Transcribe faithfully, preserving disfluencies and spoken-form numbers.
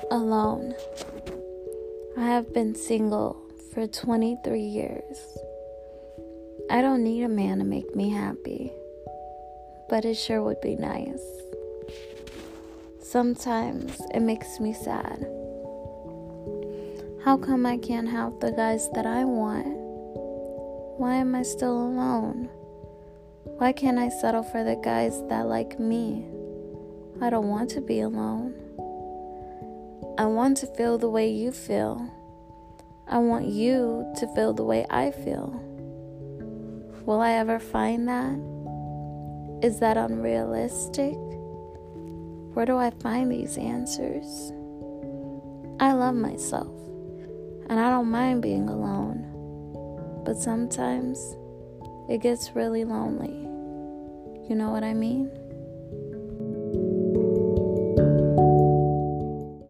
Alone. I have been single for twenty-three years. I don't need a man to make me happy, but it sure would be nice. Sometimes it makes me sad. How come I can't have the guys that I want? Why am I still alone? Why can't I settle for the guys that like me? I don't want to be alone. I want to feel the way you feel. I want you to feel the way I feel. Will I ever find that? Is that unrealistic? Where do I find these answers? I love myself, and I don't mind being alone. But sometimes it gets really lonely. You know what I mean?